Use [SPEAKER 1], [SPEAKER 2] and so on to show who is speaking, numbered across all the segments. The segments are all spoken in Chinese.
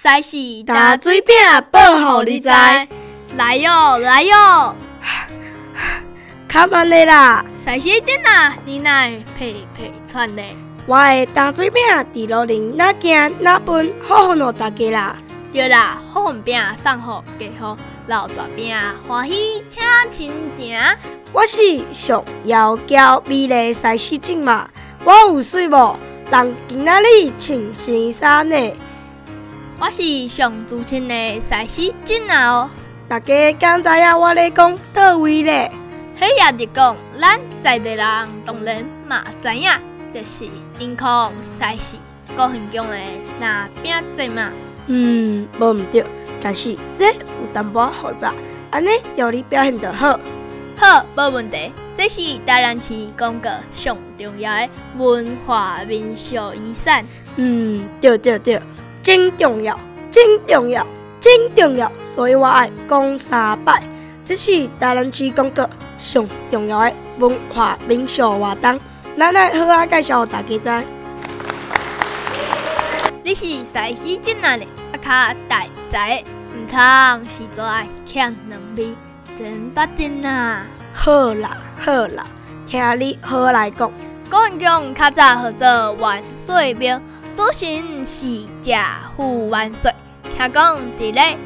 [SPEAKER 1] 西施打水饼报予你知，来哟来哟！
[SPEAKER 2] 较慢咧啦，
[SPEAKER 1] 西施囡仔，你哪会屁屁喘咧？
[SPEAKER 2] 我的打水饼伫路顶哪行哪分，好分予大家啦。
[SPEAKER 1] 对啦，好份饼送予家户，老大饼欢喜请亲情。
[SPEAKER 2] 我是上窈窕美丽西施精嘛，我有水无？人今仔日穿新衫呢。
[SPEAKER 1] 我是上资深的西施精仔哦。
[SPEAKER 2] 大家敢知影我咧讲倒位咧？
[SPEAKER 1] 迄也是讲，咱在地人当然嘛知影，就是因控西施高雄宫的拿饼节嘛。
[SPEAKER 2] 无毋对，但是这有淡薄复杂，安尼由你表现就好。
[SPEAKER 1] 好，无问题。这是台南市讲个上重要的文化民俗遗产。
[SPEAKER 2] 对，真重要，真重要，真重要，所以我爱讲三摆。这是台南市讲个上重要的文化民俗活动，咱来好好介绍大家知。
[SPEAKER 1] 你是西施精仔咧，较大才，毋通是做爱欠两味，真不真啊！
[SPEAKER 2] 好啦，听你好来讲。
[SPEAKER 1] 高雄宫较早号做万岁庙，祖神是贾府万岁。听讲伫咧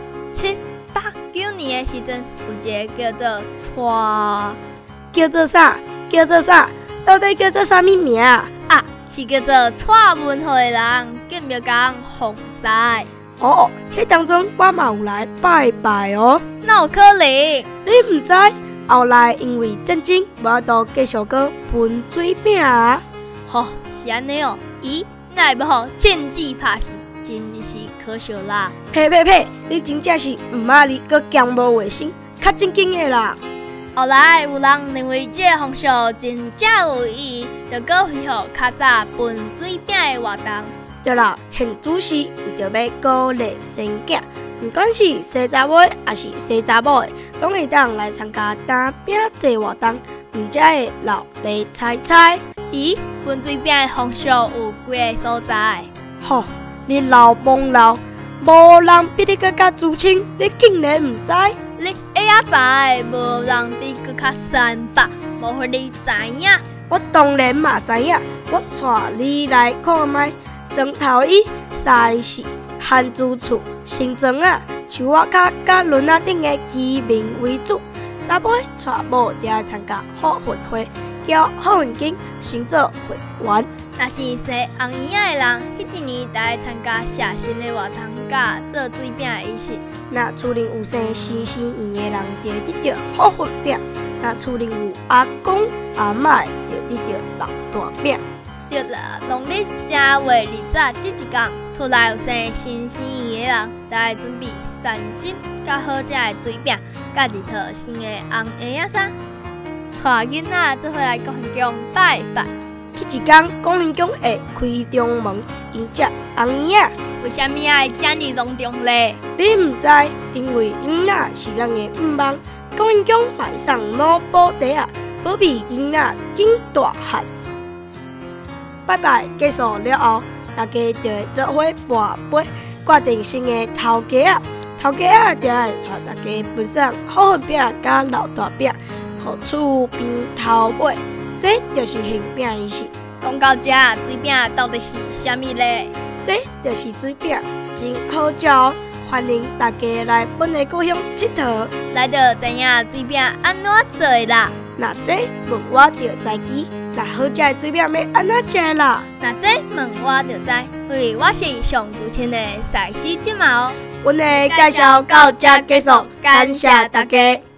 [SPEAKER 1] 1789年的时阵，有一个叫做
[SPEAKER 2] 叫做啥？到底叫做啥物名啊？
[SPEAKER 1] 是叫做蔡文化的人，建庙讲奉祀。
[SPEAKER 2] 迄当中我嘛有来拜拜哦。
[SPEAKER 1] 哪有可能？
[SPEAKER 2] 你毋知？后来因为战争，我都继续搁分水饼啊。
[SPEAKER 1] 是安尼哦。咦，那要好政治拍死，真是可笑啦！
[SPEAKER 2] 呸！你真正是毋捌你搁强无卫生，较正经的啦。
[SPEAKER 1] 后来有人认为这个风俗真正有意义，就搁恢复较早分水饼的活动。
[SPEAKER 2] 对啦，现主事为着要鼓励生囝，不管是生查某的还是生查某的，拢会当来参加打饼节活动，毋则会老来猜。
[SPEAKER 1] 咦，分水饼的风俗有几个所在？
[SPEAKER 2] 你老懵老，无人比你更加资深，你竟然毋知？
[SPEAKER 1] 你会晓知，无人比你较三八，无互你知影。
[SPEAKER 2] 我当然嘛知影，我带你来看卖。庄头椅、西施、汉子厝、新庄仔、树仔脚、甲轮仔顶的居民为主。查某带某就来参加好运会，交好运金，先做会员。
[SPEAKER 1] 若是生红衣仔的人，迄一年就来参加写生的活动，甲做水饼的仪式。
[SPEAKER 2] 若厝内有生新圆的人，就会得到好运饼；若厝内有阿公阿嬷，就得到老大饼。
[SPEAKER 1] 对啦，农历正月20这一天，厝内有生新圆的人，就来准备三新甲好食的水饼，甲一套新的红鞋仔衫，带囡仔做伙来高雄宫拜拜。
[SPEAKER 2] 迄一天，高雄宫会开中门迎接红衣仔。
[SPEAKER 1] 为虾米爱这么隆重咧？
[SPEAKER 2] 你毋知，因为囡仔是咱的五望，高雄宫卖送脑布袋啊，保庇囡仔紧大汉。拜拜结束了后，大家就会做伙跋杯，决定新的头家啊。头家啊，就会带大家分享好运饼甲老大饼，互厝边头尾。这就是馅饼仪式。
[SPEAKER 1] 讲到这，水饼到底是虾米咧？
[SPEAKER 2] 这就是水饼，真好食哦！欢迎大家来本的故乡佚佗，
[SPEAKER 1] 来就知影水饼安怎做的啦。
[SPEAKER 2] 那这问我就知机。那好食的水饼要安怎食啦？
[SPEAKER 1] 那这问我就知，因为我是上资深的西施精仔哦。
[SPEAKER 2] 阮的介绍到这结束，感谢大家。